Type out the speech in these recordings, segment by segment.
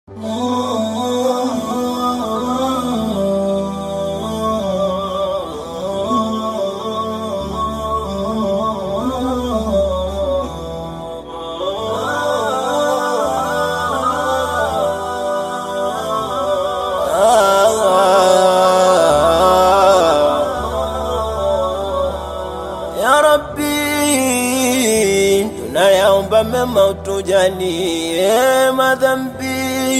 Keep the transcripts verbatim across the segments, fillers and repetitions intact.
Ya Rabbi, tunayaomba mema utujalie, madhambi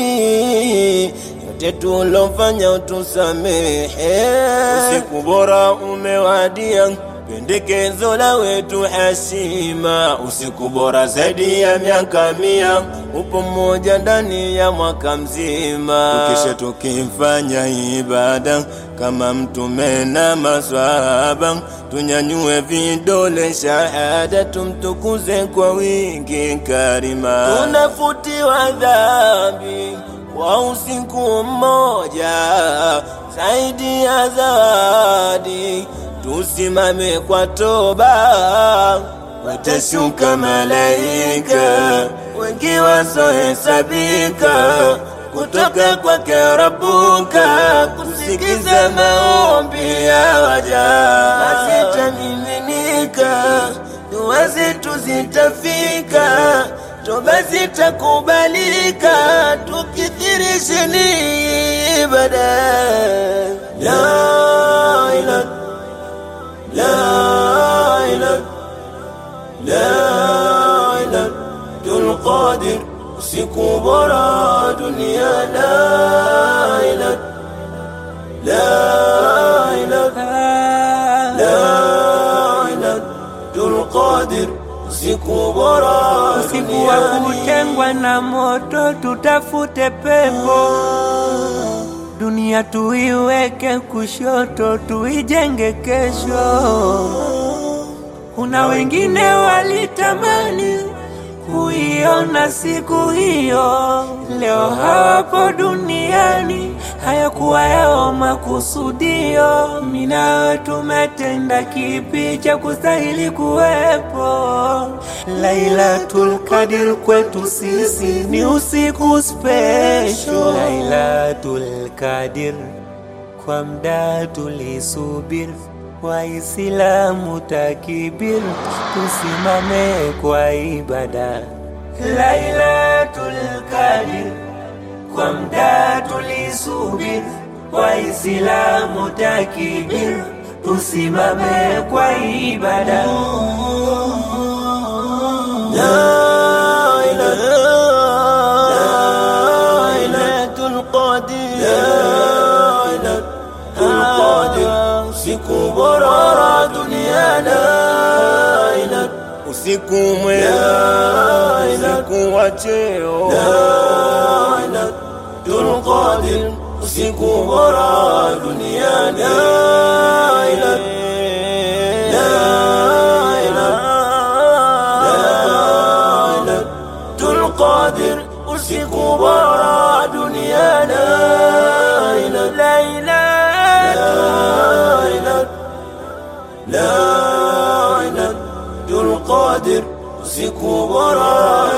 yote tulofanya utusamehe. Usiku bora umewadia, pendekezo la wetu hashima. Usiku bora zaidi ya miaka mia, upo mmoja ndani ya mwaka mzima. Tukisha tukifanya ibada kama mtume na maswahaba, tunyanyue vidole shahada, tumtukuze kwa wingi karima. Tunafutiwa dhambi kwa usiku mmoja, zaidi ya zawadi tusimame kwa toba. Watashuka malaika wengi wasohesabika, kutoka kwake Rabbuka kusikiza maombi ya waja. Zitamiminika, dua zetu zitafika, toba zitakubalika, tukithirisheni ibada. La ilaha La ilaha La ilaha Qadir, usiku bora dunia. La ilaha La ilaha La ilaha Qadir, usiku bora dunia. Usiku wa kutengwa na moto, tutafute pepo. Dunia tuiweke kushoto, tuijenge kesho. Kuna wengine walitamani kuiona siku hiyo, leo hawapo duniani, hayakuwa yao makusudio. Mimi nawe tumetenda kipi cha kustahili kuwepo? Lailatul Qadr kwetu sisi ni usiku special. Lailatul Qadr kwa mda tulisubiri, Waislamu takbir, tusimame kwa ibada. Lailatul Qadr kwa mda tulisubiri, Waislamu takbir, tusimame kwa ibada. La ilaha Lailatul Qadr, Lailatul Qadr, usiku bora dunia. La ilaha usiku mwema, usiku wa cheo. La ilaha Qadr, usiku bora dunia. La ilaha La ilaha Qadir, usiku bora dunia. La ilaha La ilaha Qadir, usiku bora